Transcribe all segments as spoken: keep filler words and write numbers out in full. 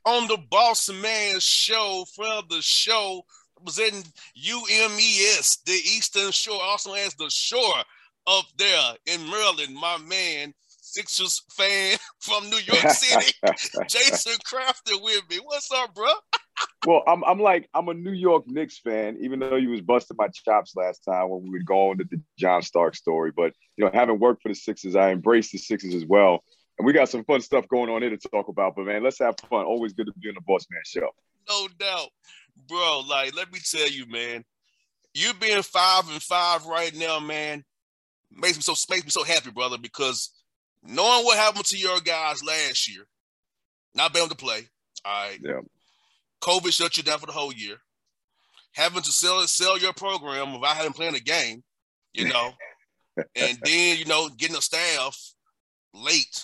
on the Boss Man Show for the show representing U M E S, the Eastern Shore, also as the Shore up there in Maryland. My man, Sixers fan from New York City, Jason Crafter with me. What's up, bro? Well, I'm I'm like I'm a New York Knicks fan, even though you was busting my chops last time when we were going to the John Stark story. But you know, having worked for the Sixers, I embrace the Sixers as well. And we got some fun stuff going on here to talk about. But man, let's have fun. Always good to be on the Boss Man Show. No doubt, bro. Like, let me tell you, man, you being five and five right now, man, makes me so makes me so happy, brother. Because knowing what happened to your guys last year, not being able to play, all right. Yeah. COVID shut you down for the whole year. Having to sell sell your program without having playing a game, you know, and then you know getting a staff late.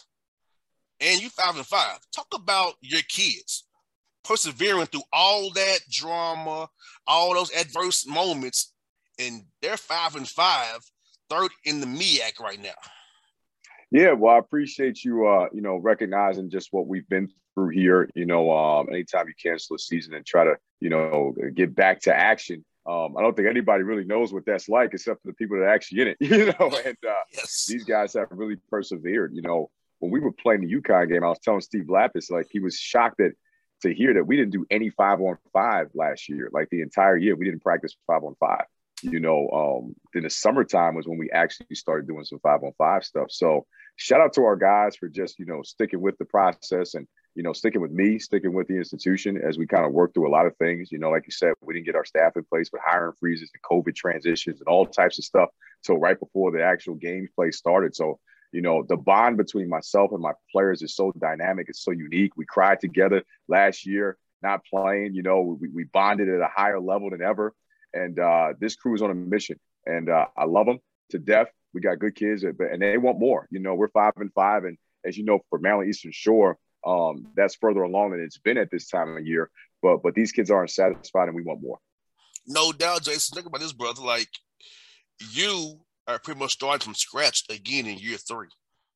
And you five and five. Talk about your kids persevering through all that drama, all those adverse moments, and they're five and five, third in the M E A C right now. Yeah, well, I appreciate you, uh, you know, recognizing just what we've been through here. You know, um, anytime you cancel a season and try to, you know, get back to action, um, I don't think anybody really knows what that's like except for the people that are actually in it. You know, and uh, yes. These guys have really persevered. You know, when we were playing the UConn game, I was telling Steve Lapis, like, he was shocked that to hear that we didn't do any five on five last year. Like, the entire year, we didn't practice five on five. You know, um, in the summertime was when we actually started doing some five on five stuff. So shout out to our guys for just, you know, sticking with the process and, you know, sticking with me, sticking with the institution as we kind of work through a lot of things. You know, like you said, we didn't get our staff in place with hiring freezes and COVID transitions and all types of stuff till right before the actual game play started. So, you know, the bond between myself and my players is so dynamic. It's so unique. We cried together last year, not playing. You know, we, we bonded at a higher level than ever. And uh, this crew is on a mission. And uh, I love them to death. We got good kids, and they want more. You know, we're five and five. And as you know, for Maryland Eastern Shore, um, that's further along than it's been at this time of year. But but these kids aren't satisfied, and we want more. No doubt, Jason. Think about this, brother. Like, you are pretty much starting from scratch again in year three.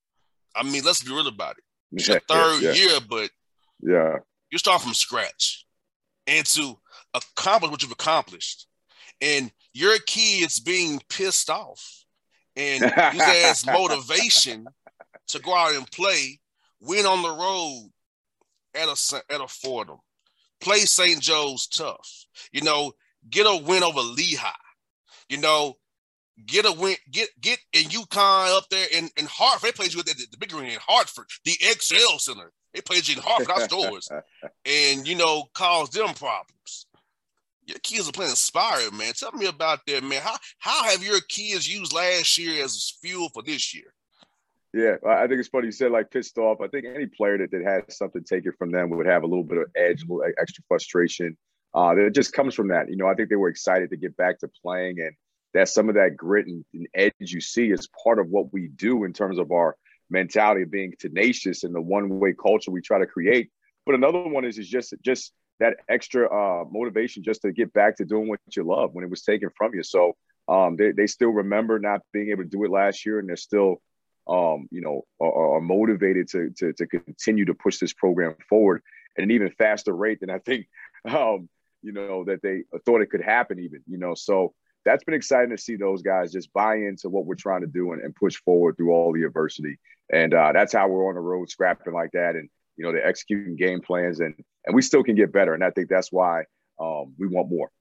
I mean, let's be real about it. It's your third yeah. year, but yeah, you're starting from scratch. And to accomplish what you've accomplished, and your kids being pissed off, and use that as motivation to go out and play, win on the road at a, at a Fordham, play Saint Joe's tough, you know, get a win over Lehigh, you know, get a win, get get in UConn up there in, in Hartford. They played you at the, the big arena in Hartford, the X L Center. They played you in Hartford outdoors and, you know, caused them problems. Your kids are playing inspired, man. Tell me about that, man. How how have your kids used last year as fuel for this year? Yeah, I think it's funny you said, like, pissed off. I think any player that, that has something taken from them would have a little bit of edge, a little extra frustration. Uh, that just comes from that. You know, I think they were excited to get back to playing, and that some of that grit and, and edge you see is part of what we do in terms of our mentality of being tenacious and the one-way culture we try to create. But another one is, is just just – that extra uh, motivation just to get back to doing what you love when it was taken from you. So um, they, they still remember not being able to do it last year, and they're still, um, you know, are, are motivated to, to to continue to push this program forward at an even faster rate than I think, um, you know, that they thought it could happen even, you know. So that's been exciting to see those guys just buy into what we're trying to do and, and push forward through all the adversity. And uh, that's how we're on the road scrapping like that. And, you know, they're executing game plans, and and we still can get better. And I think that's why um, we want more.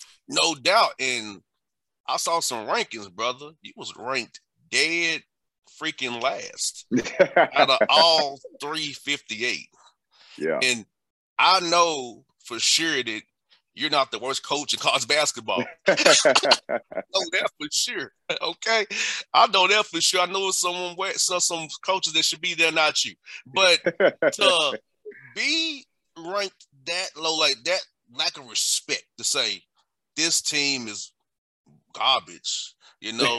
No doubt. And I saw some rankings, brother. You was ranked dead freaking last out of all three fifty-eight. Yeah. And I know for sure that you're not the worst coach in college basketball. I know that for sure. Okay. I know that for sure. I know someone so some coaches that should be there, not you. But to be ranked that low, like that, lack of respect to say this team is garbage, you know,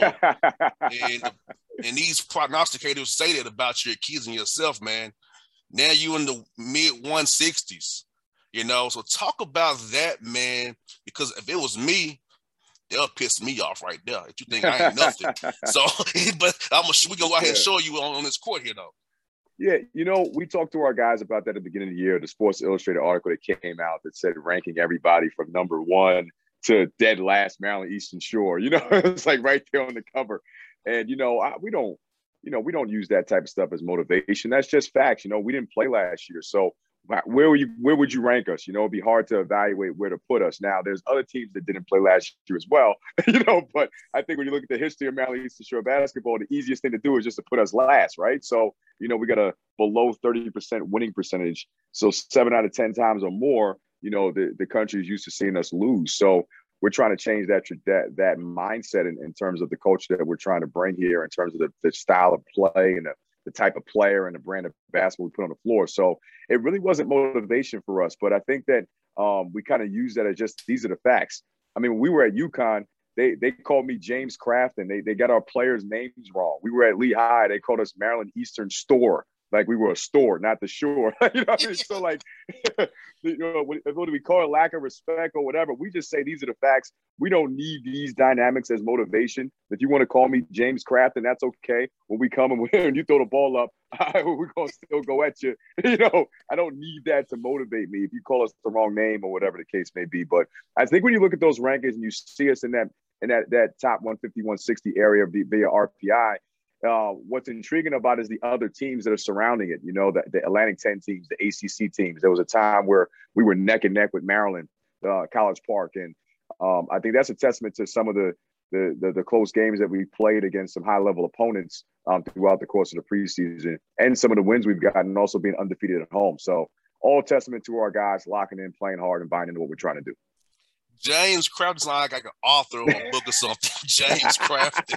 and and these prognosticators say that about your kids and yourself, man. Now you in the mid one sixties. You know, so talk about that, man, because if it was me, they'll piss me off right there. If you think I ain't nothing. So, but I'm gonna, we go out here and show you on, on this court here, though. Yeah, you know, we talked to our guys about that at the beginning of the year. The Sports Illustrated article that came out that said ranking everybody from number one to dead last, Maryland Eastern Shore. You know, it's like right there on the cover. And, you know, I, we don't, you know, we don't use that type of stuff as motivation. That's just facts. You know, we didn't play last year. So where would you, where would you rank us? You know, it'd be hard to evaluate where to put us. Now, there's other teams that didn't play last year as well, you know, but I think when you look at the history of Maryland Eastern Shore basketball, the easiest thing to do is just to put us last, right? So, you know, we got a below thirty percent winning percentage. So seven out of ten times or more, you know, the, the country is used to seeing us lose. So we're trying to change that that, that mindset in, in terms of the culture that we're trying to bring here, in terms of the, the style of play and the, the type of player and the brand of basketball we put on the floor. So it really wasn't motivation for us. But I think that um, we kind of use that as just, these are the facts. I mean, when we were at UConn, they they called me James Craft, and they they got our players' names wrong. We were at Lehigh, they called us Maryland Eastern Store. Like we were a store, not the shore. You know what I mean? So like, you know, whether we call it lack of respect or whatever, we just say these are the facts. We don't need these dynamics as motivation. If you want to call me James Craft, then that's okay. When we come and when you throw the ball up, we're going to still go at you. You know, I don't need that to motivate me if you call us the wrong name or whatever the case may be. But I think when you look at those rankings and you see us in that in that, that top one fifty, one sixty area via R P I, Uh, what's intriguing about is the other teams that are surrounding it. You know, the, the Atlantic ten teams, the A C C teams. There was a time where we were neck and neck with Maryland, uh, College Park, and um, I think that's a testament to some of the the, the the close games that we played against some high level opponents um, throughout the course of the preseason, and some of the wins we've gotten, and also being undefeated at home. So, all testament to our guys locking in, playing hard, and buying into what we're trying to do. James Craft is like, like an author of a book or something. James Craft.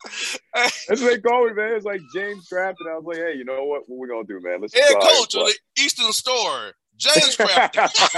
That's what they call me, man. It's like James Craft, and I was like, hey, you know what? What we gonna do, man? Let's head coach of the Eastern Store, James Craft.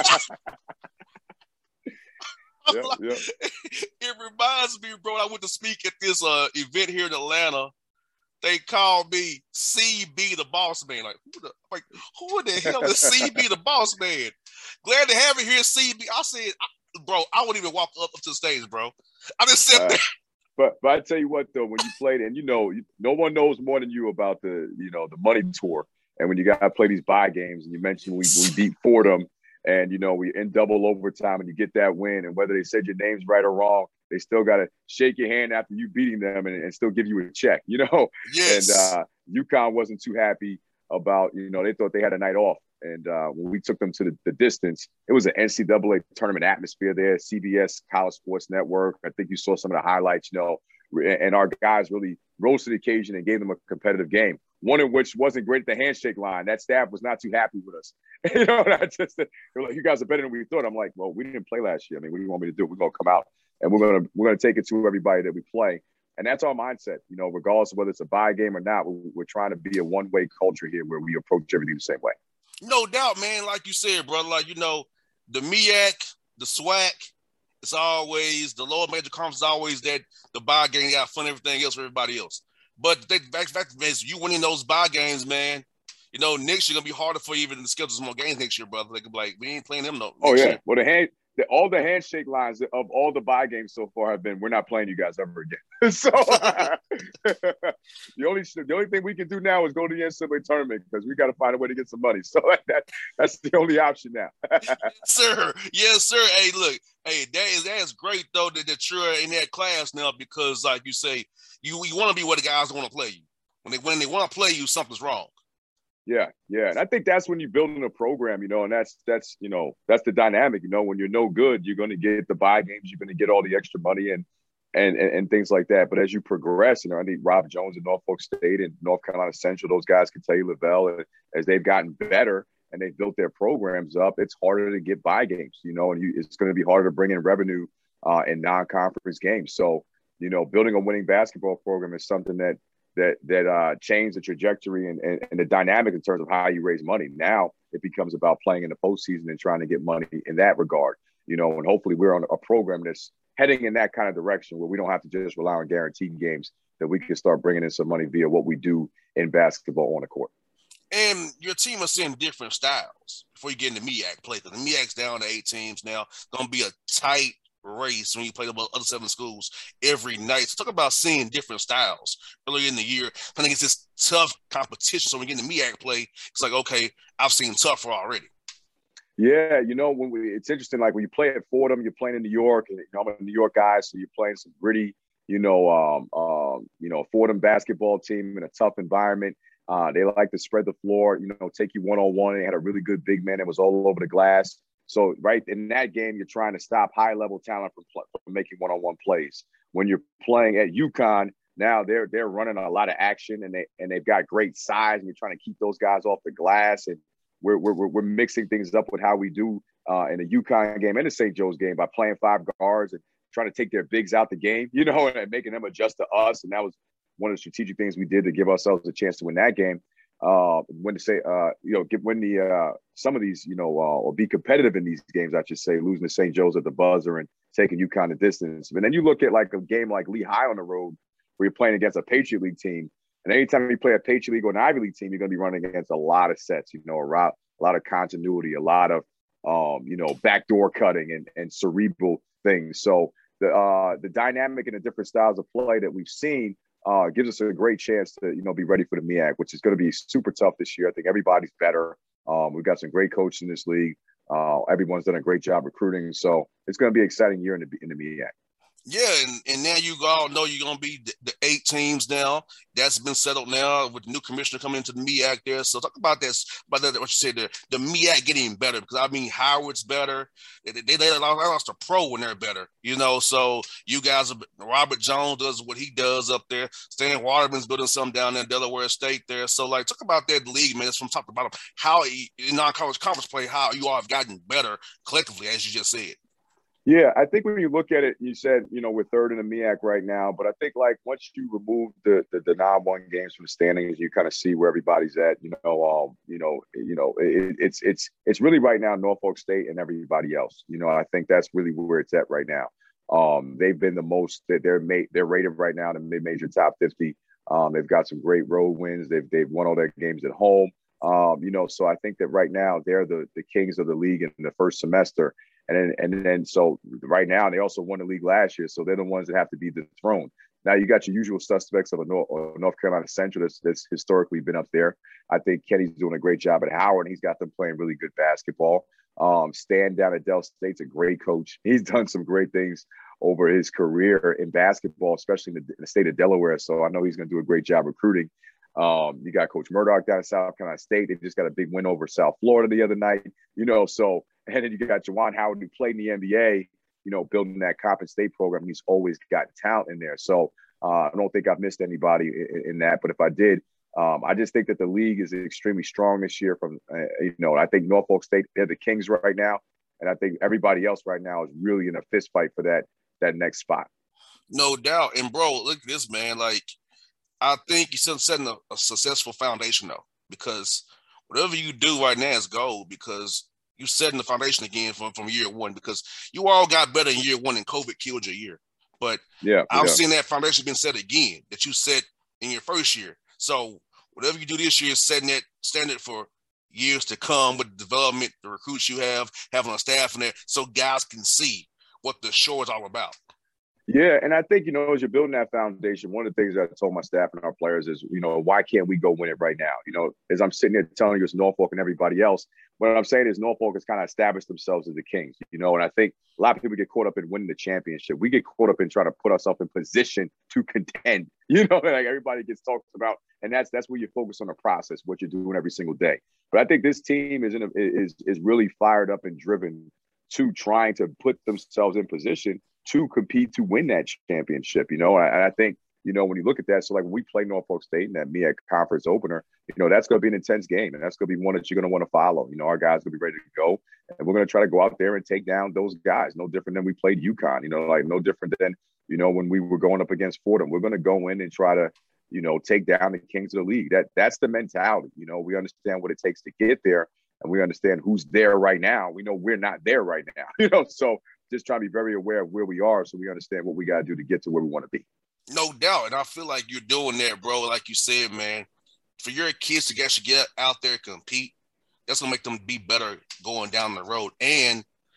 yeah, yeah. It reminds me, bro. I went to speak at this uh, event here in Atlanta. They called me C B the Boss Man. Like, who the like who the hell is C B the Boss Man? Glad to have it here, C B. I said, I, bro, I wouldn't even walk up, up to the stage, bro. I just sat uh, there. But but I tell you what though, when you played, and you know, no one knows more than you about the you know the money tour. And when you got to play these buy games, and you mentioned we we beat Fordham, and you know we in double overtime, and you get that win, and whether they said your name's right or wrong, they still got to shake your hand after you beating them, and, and still give you a check, you know. Yes. And uh, UConn wasn't too happy about, you know, they thought they had a night off. And uh, when we took them to the, the distance, it was an N C double A tournament atmosphere there, C B S College Sports Network. I think you saw some of the highlights, you know, and our guys really rose to the occasion and gave them a competitive game, one in which wasn't great at the handshake line. That staff was not too happy with us. You know, and I just, they're like, you guys are better than we thought. I'm like, well, we didn't play last year. I mean, what do you want me to do? We're going to come out and we're going to, we're going to take it to everybody that we play. And that's our mindset, you know, regardless of whether it's a buy game or not. We're, we're trying to be a one-way culture here where we approach everything the same way. No doubt, man. Like you said, brother, like, you know, the M E A C, the SWAC, it's always, the lower major conference is always that the buy game got fun, everything else for everybody else. But the fact is, you winning those buy games, man, you know, next year going to be harder for you even to schedule some more games next year, brother. They could be like, we ain't playing them no. Oh, yeah. Year. Well, the hand, the, all the handshake lines of all the buy games so far have been, we're not playing you guys ever again. So the only the only thing we can do now is go to the N C double A tournament because we got to find a way to get some money. So that that's the only option now. Yes, sir. Yes, sir. Hey, look, hey, that is that's great though that, that you're in that class now because, like you say, you you want to be where the guys want to play you. When they when they want to play you, something's wrong. Yeah, yeah. And I think that's when you're building a program, you know, and that's, that's, you know, that's the dynamic, you know, when you're no good, you're going to get the buy games, you're going to get all the extra money and, and, and, and things like that. But as you progress, you know, I think Rob Jones at Norfolk State and North Carolina Central, those guys can tell you, Lavelle, as they've gotten better and they've built their programs up, it's harder to get buy games, you know, and you, it's going to be harder to bring in revenue uh, in non-conference games. So, you know, building a winning basketball program is something that, that that uh, changed the trajectory and, and, and the dynamic in terms of how you raise money. Now it becomes about playing in the postseason and trying to get money in that regard, you know, and hopefully we're on a program that's heading in that kind of direction where we don't have to just rely on guaranteed games, that we can start bringing in some money via what we do in basketball on the court. And your team is seeing different styles before you get into M E A C play. The M E A C's down to eight teams now. Going to be a tight race when you play the other seven schools every night. So talk about seeing different styles early in the year. I think it's this tough competition. So when we get into M E A C play, it's like, okay, I've seen tougher already. Yeah, you know, when we, it's interesting, like when you play at Fordham, you're playing in New York, and you know, I'm a New York guy, so you're playing some gritty, you know, um, um, you know, Fordham basketball team in a tough environment. Uh, they like to spread the floor, you know, take you one-on-one. They had a really good big man that was all over the glass. So right in that game, you're trying to stop high-level talent from, from making one-on-one plays. When you're playing at UConn, now they're they're running a lot of action, and they and they've got great size, and you're trying to keep those guys off the glass. And we're we're we're mixing things up with how we do uh, in the UConn game and the Saint Joe's game by playing five guards and trying to take their bigs out the game, you know, and making them adjust to us. And that was one of the strategic things we did to give ourselves a chance to win that game. Uh, when to say, uh, you know, get win the uh, some of these, you know, uh, or be competitive in these games, I should say, losing to Saint Joe's at the buzzer and taking UConn the distance. But then you look at like a game like Lehigh on the road, where you're playing against a Patriot League team, and anytime you play a Patriot League or an Ivy League team, you're going to be running against a lot of sets, you know, a lot, a lot of continuity, a lot of, um, you know, backdoor cutting and, and cerebral things. So the uh, the dynamic and the different styles of play that we've seen uh, gives us a great chance to, you know, be ready for the M E A C, which is going to be super tough this year. I think everybody's better. Um, we've got some great coaches in this league. Uh, everyone's done a great job recruiting. So it's going to be an exciting year in the, in the M E A C. Yeah, and, and now you all know you're going to be the, the eight teams now. That's been settled now with the new commissioner coming into the M E A C there. So talk about this, about that, what you said, the, the M E A C getting better, because I mean, Howard's better. They, they, they lost a pro when they're better, you know. So you guys, Robert Jones does what he does up there. Stan Waterman's building something down there in Delaware State there. So, like, talk about that league, man. It's from top to bottom. How, in non-college conference play, how you all have gotten better collectively, as you just said. Yeah, I think when you look at it, you said, you know, we're third in the M E A C right now, but I think like once you remove the the, the non-one games from the standings, you kind of see where everybody's at. You know, um, you know, you know, it, it's it's it's really right now Norfolk State and everybody else. You know, I think that's really where it's at right now. Um, they've been the most that they're made they're rated right now in the mid-major top fifty. Um, they've got some great road wins. They've they've won all their games at home. Um, you know, so I think that right now they're the the kings of the league in the first semester. And then, and then, so right now, they also won the league last year, so they're the ones that have to be dethroned. Now you got your usual suspects of a North, North Carolina Central that's, that's historically been up there. I think Kenny's doing a great job at Howard, and he's got them playing really good basketball. Um, Stan down at Del State's a great coach. He's done some great things over his career in basketball, especially in the, in the state of Delaware. So I know he's going to do a great job recruiting. Um, you got Coach Murdoch down at South Carolina State. They just got a big win over South Florida the other night. You know, so. And then you got Juwan Howard, who played in the N B A, you know, building that Coppin State program. He's always got talent in there. So uh, I don't think I've missed anybody in, in that. But if I did, um, I just think that the league is extremely strong this year. From, uh, you know, I think Norfolk State, they're the kings right now. And I think everybody else right now is really in a fist fight for that, that next spot. No doubt. And, bro, look at this, man. Like, I think you're setting a, a successful foundation, though, because whatever you do right now is gold, because you setting the foundation again from, from year one, because you all got better in year one and COVID killed your year. But yeah, I'm yeah. seeing that foundation being set again that you set in your first year. So whatever you do this year is setting that standard for years to come with the development, the recruits you have, having a staff in there, so guys can see what the show is all about. Yeah, and I think, you know, as you're building that foundation, one of the things I told my staff and our players is, you know, why can't we go win it right now? You know, as I'm sitting here telling you it's Norfolk and everybody else, what I'm saying is Norfolk has kind of established themselves as the kings, you know, and I think a lot of people get caught up in winning the championship. We get caught up in trying to put ourselves in position to contend, you know, like everybody gets talked about. And that's that's where you focus on the process, what you're doing every single day. But I think this team is in a, is is really fired up and driven to trying to put themselves in position to compete to win that championship, you know. And I, I think, you know, when you look at that, so like when we play Norfolk State in that M E A C conference opener, you know, that's going to be an intense game, and that's going to be one that you're going to want to follow. You know, our guys going to be ready to go, and we're going to try to go out there and take down those guys. No different than we played UConn, you know, like no different than, you know, when we were going up against Fordham. We're going to go in and try to, you know, take down the kings of the league. That that's the mentality. You know, we understand what it takes to get there, and we understand who's there right now. We know we're not there right now, you know, so just trying to be very aware of where we are so we understand what we got to do to get to where we want to be. No doubt. And I feel like you're doing that, bro. Like you said, man, for your kids to actually get out there and compete, that's going to make them be better going down the road. And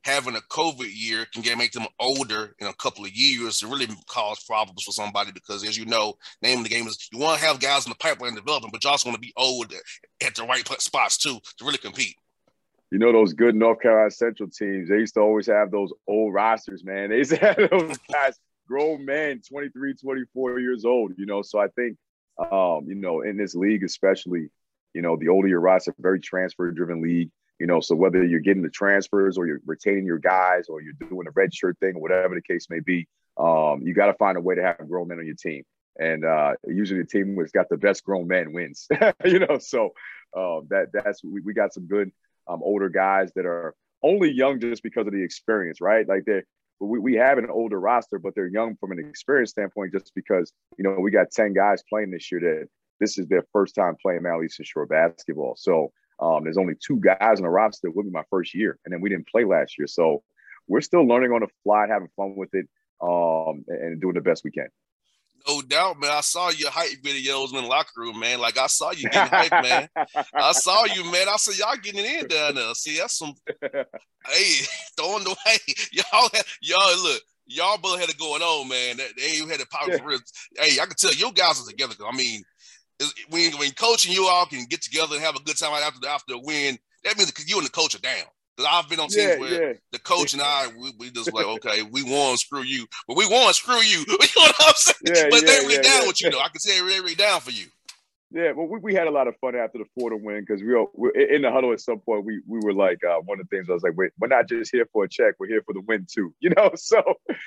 having a COVID year can get make them older in a couple of years to really cause problems for somebody because, as you know, name of the game is you want to have guys in the pipeline developing, but you also want to be old at the right spots too to really compete. You know, those good North Carolina Central teams, they used to always have those old rosters, man. They used to have those guys, grown men, twenty-three, twenty-four years old, you know. So I think, um, you know, in this league especially, you know, the older your roster, very transfer-driven league. You know, so whether you're getting the transfers or you're retaining your guys or you're doing the red shirt thing or whatever the case may be, um, you got to find a way to have grown men on your team. And uh, usually the team that's got the best grown men wins, you know, so uh, that that's we, we got some good um, older guys that are only young just because of the experience, right? Like they we, we have an older roster, but they're young from an experience standpoint just because, you know, we got ten guys playing this year that this is their first time playing Mount Eastern Shore basketball. So Um, there's only two guys on the roster that would be my first year, and then we didn't play last year. So we're still learning on the fly, having fun with it, um, and doing the best we can. No doubt, man. I saw your hype videos in the locker room, man. Like, I saw you getting hype, man. I saw you, man. I saw y'all getting it in down there. See, that's some – hey, throwing the way. Y'all, y'all look, y'all both had it going on, man. They had it power for real. Hey, I can tell you guys are together. I mean – When, when coach and you all can get together and have a good time after the, after a win, that means you and the coach are down. Because I've been on teams yeah, where yeah. the coach and I, we, we just like, okay, we won, screw you. But we won, screw you. You know what I'm saying? Yeah, but yeah, they're really yeah, down yeah. with you, though. I can say they're really down for you. Yeah, well, we, we had a lot of fun after the Florida win because we were, we in the huddle at some point. We we were like, uh, one of the things I was like, we're, we're not just here for a check, we're here for the win too, you know? So,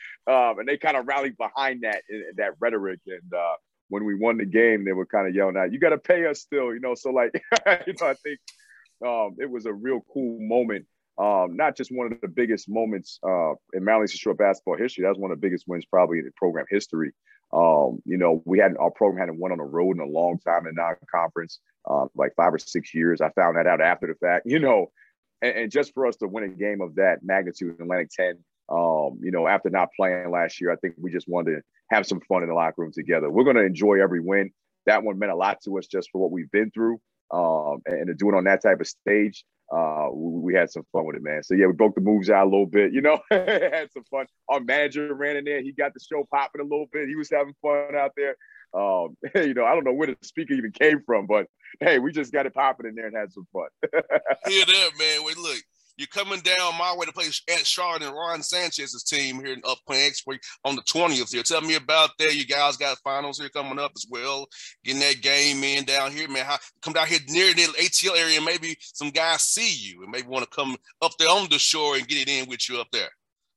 um, and they kind of rallied behind that, that rhetoric. And, uh, when we won the game, they were kind of yelling out, you got to pay us still, you know? So like, you know, I think um, it was a real cool moment. Um, not just one of the biggest moments uh, in Mount Eastern Shore basketball history. That was one of the biggest wins probably in the program history. Um, you know, we hadn't, our program hadn't won on the road in a long time in non-conference, uh, like five or six years. I found that out after the fact, you know, and, and just for us to win a game of that magnitude in Atlantic ten, um, you know, after not playing last year, I think we just wanted to have some fun in the locker room together. We're going to enjoy every win. That one meant a lot to us just for what we've been through. Um, and, and to do it on that type of stage, uh, we, we had some fun with it, man. So, yeah, we broke the moves out a little bit, you know, had some fun. Our manager ran in there. He got the show popping a little bit. He was having fun out there. Um, you know, I don't know where the speaker even came from, but, hey, we just got it popping in there and had some fun. Hear that, man. Wait, look. You're coming down my way to play at Charlotte and Ron Sanchez's team here in up playing X-Ray on the twentieth here. Tell me about that. You guys got finals here coming up as well. Getting that game in down here, man. How, come down here near the A T L area, maybe some guys see you and maybe want to come up there on the shore and get it in with you up there.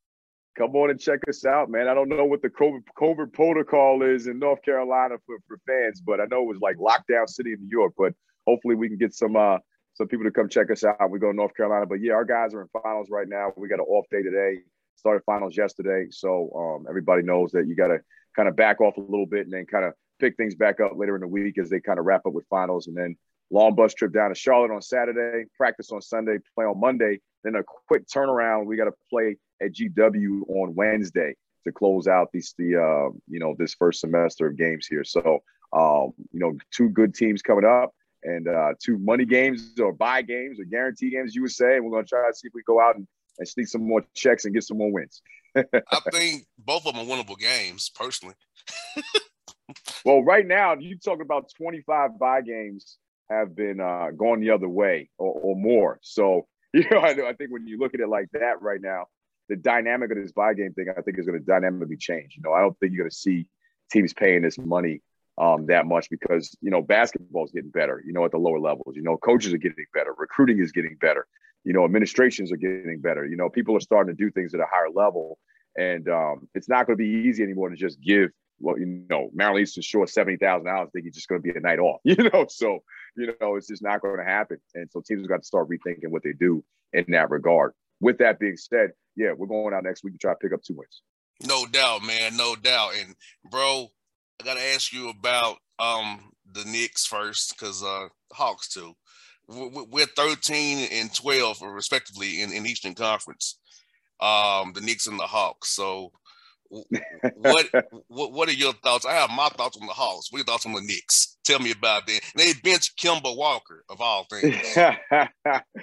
Come on and check us out, man. I don't know what the COVID, COVID protocol is in North Carolina for, for fans, but I know it was like lockdown city in New York. But hopefully we can get some uh, – some people to come check us out. We go to North Carolina. But, yeah, our guys are in finals right now. We got an off day today. Started finals yesterday. So um, everybody knows that you got to kind of back off a little bit and then kind of pick things back up later in the week as they kind of wrap up with finals. And then long bus trip down to Charlotte on Saturday, practice on Sunday, play on Monday. Then a quick turnaround. We got to play at G W on Wednesday to close out these, the uh, you know, this first semester of games here. So, um, you know, two good teams coming up. And uh, two money games or buy games or guarantee games, you would say. And we're going to try to see if we go out and, and sneak some more checks and get some more wins. I think both of them are winnable games, personally. Well, right now, you talking about twenty-five buy games have been uh, going the other way or, or more. So, you know, I, I think when you look at it like that right now, the dynamic of this buy game thing, I think is going to dynamically change. You know, I don't think you're going to see teams paying this money Um, that much because, you know, basketball is getting better, you know, at the lower levels, you know, coaches are getting better, recruiting is getting better, you know, administrations are getting better, you know, people are starting to do things at a higher level. And um, it's not going to be easy anymore to just give, well, you know, Maryland Eastern Shore seventy thousand dollars, think it's just going to be a night off, you know, so, you know, it's just not going to happen. And so teams have got to start rethinking what they do in that regard. With that being said, yeah, we're going out next week to try to pick up two wins. No doubt, man, no doubt. And, bro, I got to ask you about um, the Knicks first because uh, Hawks too. We're thirteen and twelve respectively in, in Eastern Conference, um, the Knicks and the Hawks. So what, what what are your thoughts? I have my thoughts on the Hawks. What are your thoughts on the Knicks? Tell me about that. And they bench Kemba Walker, of all things.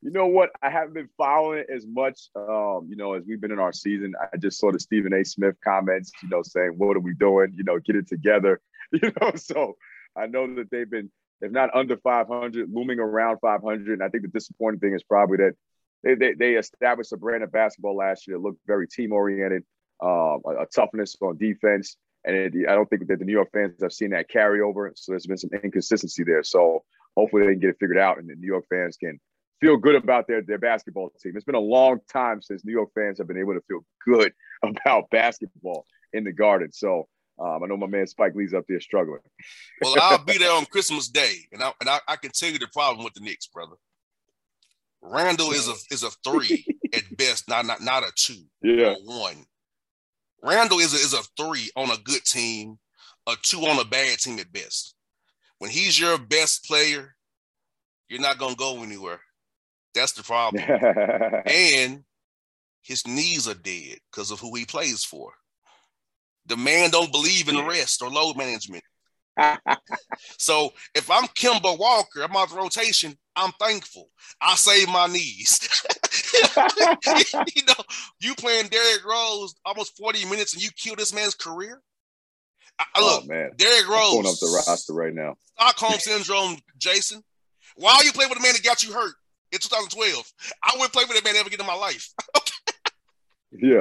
You know what? I haven't been following it as much, um, you know, as we've been in our season. I just saw the Stephen A. Smith comments, you know, saying, "What are we doing? You know, get it together." You know, so I know that they've been, if not under five hundred, looming around five hundred. And I think the disappointing thing is probably that they they, they established a brand of basketball last year that looked very team oriented, um, a, a toughness on defense, and it, I don't think that the New York fans have seen that carry over. So there's been some inconsistency there. So hopefully they can get it figured out, and the New York fans can feel good about their, their basketball team. It's been a long time since New York fans have been able to feel good about basketball in the Garden. So um, I know my man Spike Lee's up there struggling. Well, I'll be there on Christmas Day, and I and I, I can tell you the problem with the Knicks, brother. Randall is a is a three at best, not not not a two yeah. or one. Randall is a, is a three on a good team, a two on a bad team at best. When he's your best player, you're not gonna go anywhere. That's the problem. And his knees are dead because of who he plays for. The man don't believe in rest or load management. So if I'm Kemba Walker, I'm out the rotation, I'm thankful. I save my knees. You know, you playing Derrick Rose almost forty minutes and you kill this man's career. I, look, oh, man. Derrick Rose. I'm pulling up the roster right now. Stockholm Syndrome, Jason. Why are you playing with a man that got you hurt in two thousand twelve? I wouldn't play with that man ever again in my life. Yeah.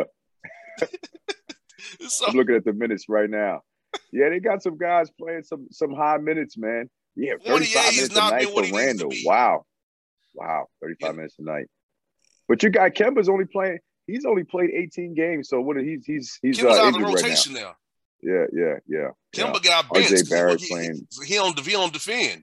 So, I'm looking at the minutes right now. Yeah, they got some guys playing some some high minutes, man. Yeah, thirty-five minutes a night for Randall. Wow. Wow, thirty-five yeah. minutes a night. But your guy Kemba's only playing, he's only played eighteen games. So what he's he's he's Kemba's uh, out of injured rotation right now. now. Yeah, yeah, yeah. Kemba yeah. got benched. R J Barrett he, playing. He, he, don't, he don't defend.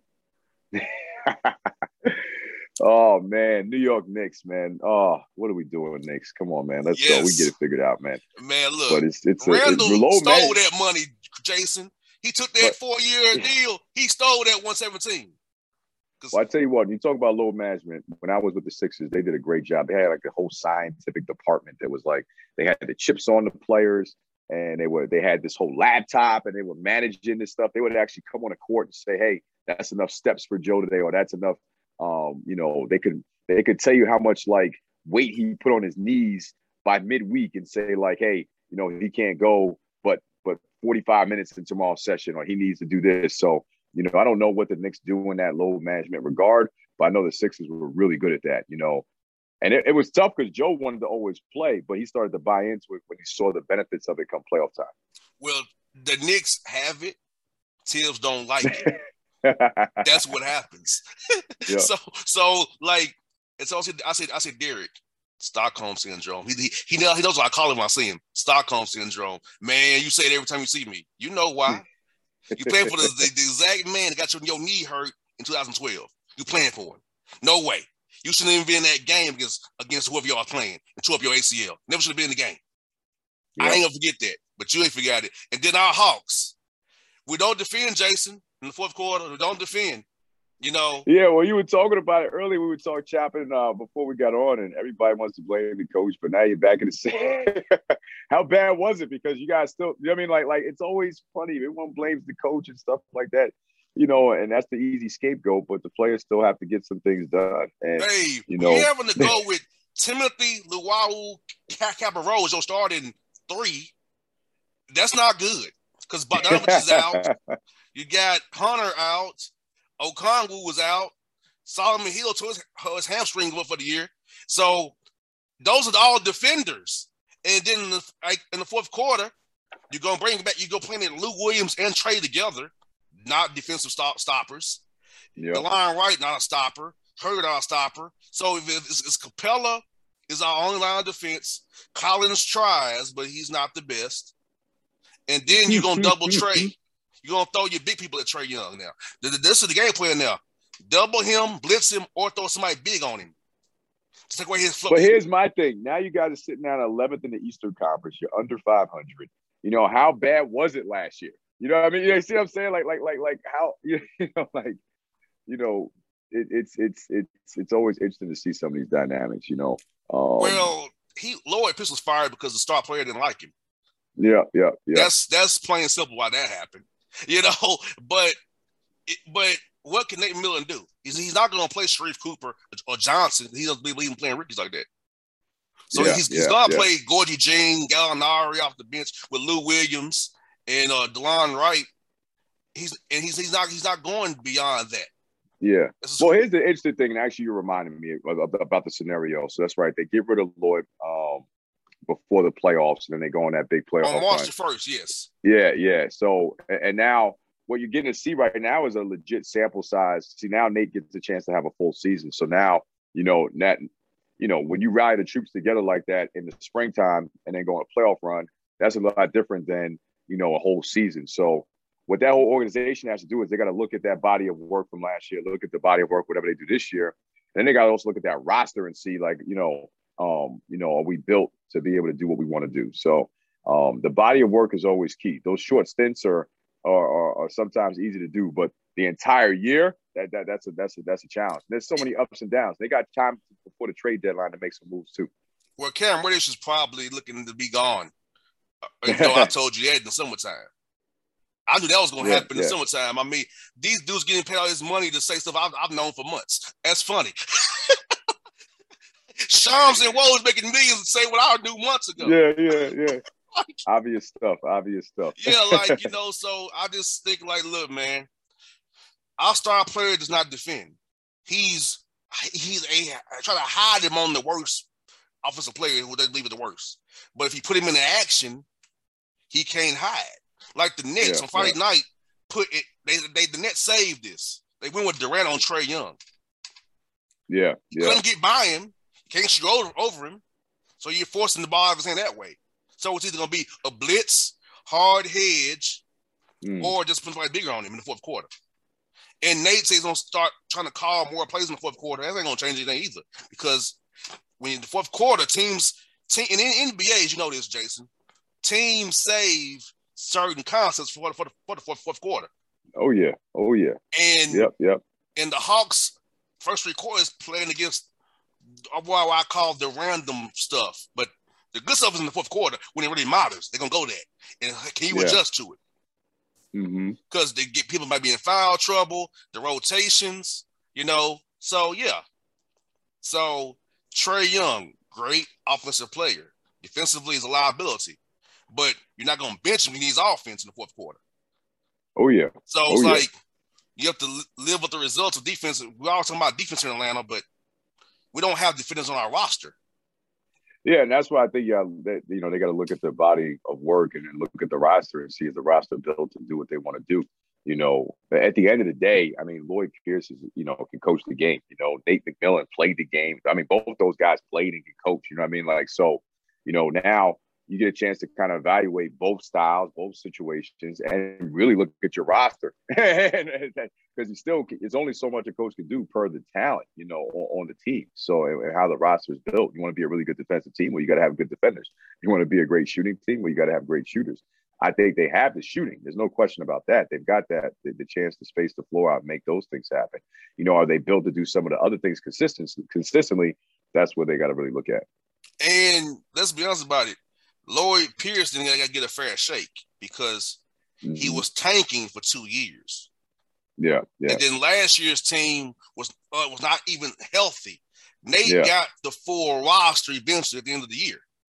Oh man, New York Knicks, man. Oh, what are we doing, Knicks? Come on, man. Let's yes. go. We get it figured out, man. Man, look. But it's it's Randall a, it's low stole man. that money, Jason. He took that but, four-year deal. He stole that one seventeen. Well, I tell you what, you talk about load management. When I was with the Sixers, they did a great job. They had like a whole scientific department that was like they had the chips on the players, and they were they had this whole laptop, and they were managing this stuff. They would actually come on the court and say, "Hey, that's enough steps for Joe today," or "That's enough." Um, you know, they could they could tell you how much like weight he put on his knees by midweek and say like, "Hey, you know, he can't go, but but forty-five minutes in tomorrow's session, or he needs to do this." So. You know, I don't know what the Knicks do in that load management regard, but I know the Sixers were really good at that, you know. And it, it was tough because Joe wanted to always play, but he started to buy into it when he saw the benefits of it come playoff time. Well, the Knicks have it. Tibbs don't like it. That's what happens. Yeah. So, so like, it's also, I said, I said, Derek, Stockholm Syndrome. He, he, he, knows, he knows what I call him when I see him. Stockholm Syndrome. Man, you say it every time you see me. You know why. You playing for the, the, the exact man that got your, your knee hurt in two thousand twelve. You playing for him. No way. You shouldn't even be in that game against against whoever y'all playing and tore up your A C L. Never should have been in the game. Yep. I ain't gonna forget that, but you ain't forgot it. And then our Hawks. We don't defend, Jason, in the fourth quarter. We don't defend. You know. Yeah, well, you were talking about it earlier. We were talking chopping uh, before we got on, and everybody wants to blame the coach, but now you're back in the same. How bad was it? Because you guys still, you know what I mean? Like, like it's always funny. Everyone blames the coach and stuff like that, you know, and that's the easy scapegoat, but the players still have to get some things done. And, hey, you know, we're having to go with Timothy Luau Cabarrot as your starting three. That's not good because Bogdanovich is out. You got Hunter out. Okongwu was out. Solomon Hill tore his, his hamstring for the year. So those are all defenders. And then in the, like, in the fourth quarter, you're going to bring back, you're going to play Lou Williams and Trey together, not defensive stop, stoppers. Yep. DeLon Wright, not a stopper. Hurd, not a stopper. So if it's, it's Capella is our only line of defense. Collins tries, but he's not the best. And then you're going to double Trey. You're going to throw your big people at Trae Young now. This is the game plan now. Double him, blitz him, or throw somebody big on him. Just take away his flow. But here's my thing. Now you guys are sitting down eleventh in the Eastern Conference. You're under five hundred. You know, how bad was it last year? You know what I mean? You see what I'm saying? Like, like, like, like how, you know, like, you know, it, it's, it's, it's, it's always interesting to see some of these dynamics, you know. Um, well, he, Lloyd Pierce was fired because the star player didn't like him. Yeah, yeah, yeah. That's, that's plain and simple why that happened. You know, but but what can Nate McMillan do? He's, he's not going to play Sharif Cooper or Johnson. He doesn't believe in playing rookies like that. So yeah, he's, he's yeah, going to yeah. play Gorgie Jean, Gallinari off the bench with Lou Williams and uh, DeLon Wright. He's and he's he's not he's not going beyond that. Yeah. Well, here's the interesting thing, and actually you reminded me about the scenario. So that's right. They get rid of Lloyd um, before the playoffs, and then they go on that big playoff. On March the first, yes. Yeah, yeah. So and now what you're getting to see right now is a legit sample size. See, now Nate gets a chance to have a full season. So now, you know, that you know, when you rally the troops together like that in the springtime and then go on a playoff run, that's a lot different than, you know, a whole season. So what that whole organization has to do is they got to look at that body of work from last year, look at the body of work, whatever they do this year. And then they got to also look at that roster and see, like, you know, um, you know, are we built to be able to do what we want to do? So um, the body of work is always key. Those short stints are, are, are, are sometimes easy to do, but the entire year, that, that that's a that's a that's a challenge. There's so many ups and downs. They got time before the trade deadline to make some moves too. Well, Cam Reddish is probably looking to be gone. You know, I told you that in the summertime. I knew that was going to yeah, happen in yeah. the summertime. I mean, these dudes getting paid all this money to say stuff I've, I've known for months. That's funny. Shams and Woj making millions to say what I knew months ago. Yeah, yeah, yeah. like, obvious stuff, obvious stuff. Yeah, like, you know, so I just think, like, look, man, our star player does not defend. He's he's a I try to hide him on the worst offensive player who doesn't leave it the worst. But if you put him in action, he can't hide. Like the Nets yeah, on Friday yeah. night, put it. They, they the Nets saved this. They went with Durant on Trae Young. Yeah, yeah. Couldn't get by him. Can't shoot over, over him. So you're forcing the ball out of his hand that way. So it's either going to be a blitz, hard hedge, mm. or just put somebody bigger on him in the fourth quarter. And Nate says he's going to start trying to call more plays in the fourth quarter. That ain't going to change anything either. Because when in the fourth quarter, teams, team, and in N B A, as you know this, Jason, teams save certain concepts for, for, the, for the fourth, fourth quarter. Oh, yeah. Oh, yeah. And, yep, yep. and the Hawks' first three quarters playing against what I call the random stuff. But the good stuff is in the fourth quarter when it really matters. They're going to go there. And can you yeah. adjust to it? Because mm-hmm. they get people might be in foul trouble, the rotations, you know. So, yeah. So, Trae Young, great offensive player. Defensively is a liability. But you're not going to bench him. He needs offense in the fourth quarter. Oh, yeah. So, oh, it's yeah. like you have to live with the results of defense. We're always talking about defense in Atlanta, but we don't have defenders on our roster. Yeah, and that's why I think yeah, that, you know, they got to look at the body of work and then look at the roster and see if the roster built to do what they want to do. You know, at the end of the day, I mean, Lloyd Pierce is, you know, can coach the game. You know, Nate McMillan played the game. I mean, both those guys played and can coach. You know what I mean? Like, so, you know, now you get a chance to kind of evaluate both styles, both situations, and really look at your roster. Because you still, it's only so much a coach can do per the talent, you know, on, on the team. So, and how the roster is built. You want to be a really good defensive team, well, you got to have good defenders. You want to be a great shooting team, well, you got to have great shooters. I think they have the shooting. There's no question about that. They've got that, the, the chance to space the floor out and make those things happen. You know, are they built to do some of the other things consistently? Consistently, that's what they got to really look at. And let's be honest about it. Lloyd Pierce didn't get a fair shake because mm-hmm. he was tanking for two years. Yeah, yeah. And then last year's team was uh, was not even healthy. Nate yeah. got the full roster eventually at the end of the year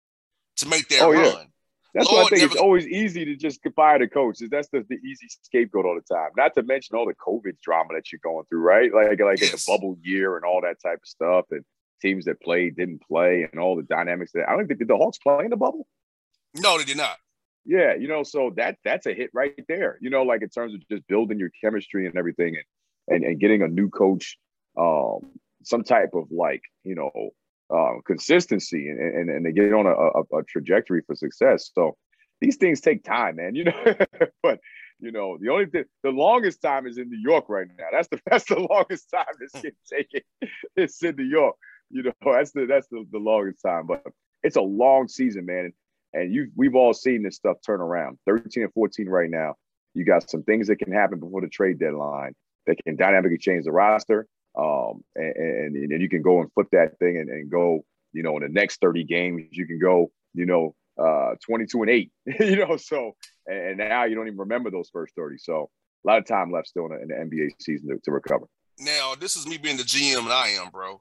to make that oh, run. Yeah. That's Lloyd why I think never... it's always easy to just fire the coaches. That's the, the easy scapegoat all the time. Not to mention all the COVID drama that you're going through, right? Like like yes. in the bubble year and all that type of stuff, and teams that played didn't play, and all the dynamics that I don't think did the Hawks play in the bubble. No, they did not. Yeah, you know, so that that's a hit right there. You know, like in terms of just building your chemistry and everything, and and, and getting a new coach, um, some type of like you know uh, consistency, and and and they get on a, a, a trajectory for success. So these things take time, man. You know, but you know the only thing, the longest time is in New York right now. That's the that's the longest time it's getting taken. It's in New York. You know, that's the that's the, the longest time, but it's a long season, man. And you, we've all seen this stuff turn around. thirteen and fourteen right now. You got some things that can happen before the trade deadline that can dynamically change the roster. Um, and, and, and you can go and flip that thing and, and go, you know, in the next thirty games, you can go, you know, uh, twenty-two and eight, you know, so, and now you don't even remember those first thirty. So a lot of time left still in the, in the N B A season to, to recover. Now, this is me being the G M and I am, bro.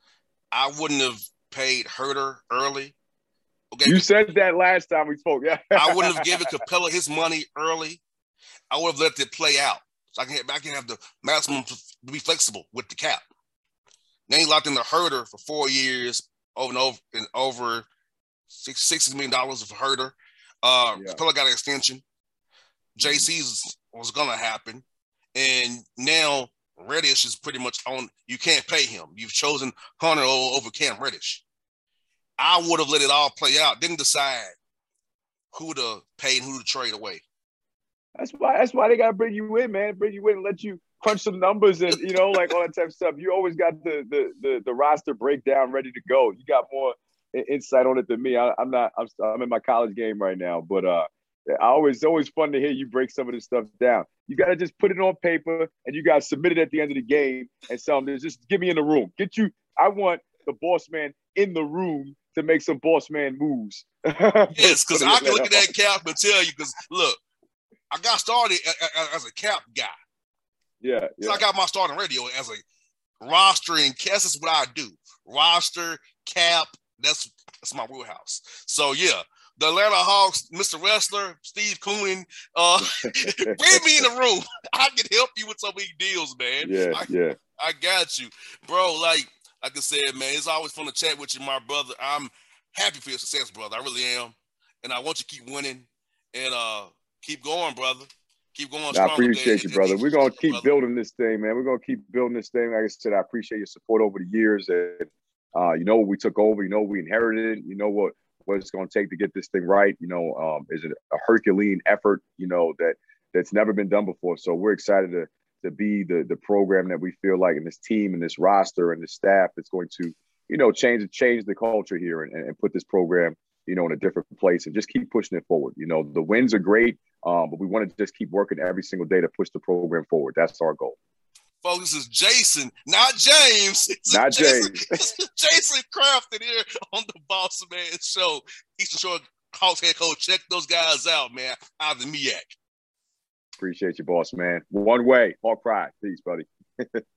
I wouldn't have paid Herter early. Okay, you said that last time we spoke. Yeah, I wouldn't have given Capella his money early. I would have let it play out, so I can have, I can have the maximum to be flexible with the cap. Then he locked in the Herter for four years, over and over and over six, sixty million dollars of Herter. Uh, yeah. Capella got an extension. J C's was going to happen, and now Reddish is pretty much on. You can't pay him. You've chosen Hunter over Cam Reddish. I would have let it all play out. Didn't decide who to pay and who to trade away. That's why. That's why they got to bring you in, man. Bring you in and let you crunch some numbers and you know, like all that type of stuff. You always got the the the, the roster breakdown ready to go. You got more insight on it than me. I, I'm not. I'm, I'm in my college game right now, but uh, I always it's always fun to hear you break some of this stuff down. You got to just put it on paper and you got to submit it at the end of the game and tell them, just get me in the room. Get you. I want the boss man in the room to make some boss man moves. Yes, because I can look at that cap and tell you. Because look, I got started as a cap guy. Yeah, yeah. So I got my starting radio as a roster and cast. That's what I do. Roster, cap. That's that's my wheelhouse. So yeah, the Atlanta Hawks, Mister Wrestler, Steve Koonin, uh, bring me in the room. I can help you with some of these deals, man. Yeah, I, yeah. I got you, bro. Like like I said, man, it's always fun to chat with you, my brother. I'm happy for your success, brother. I really am, and I want you to keep winning and uh, keep going, brother. Keep going. I appreciate you, brother. We're gonna keep brother. building this thing, man. We're gonna keep building this thing. Like I said, I appreciate your support over the years, and uh, you know what we took over. You know what we inherited. You know what what it's gonna take to get this thing right. You know, um, is it a Herculean effort? You know that that's never been done before. So we're excited to to be the the program that we feel like, and this team and this roster and this staff that's going to you know change change the culture here and, and put this program you know in a different place and just keep pushing it forward. You know, the wins are great. Um, but we want to just keep working every single day to push the program forward. That's our goal. Folks, this is Jason, not James. It's not Jason, James. Jason Crafton here on the Boss Man Show. Eastern Shore Hawks head coach. Check those guys out, man. Ivan Miak. Appreciate you, boss, man. One way. Hawk Pride. Peace, buddy.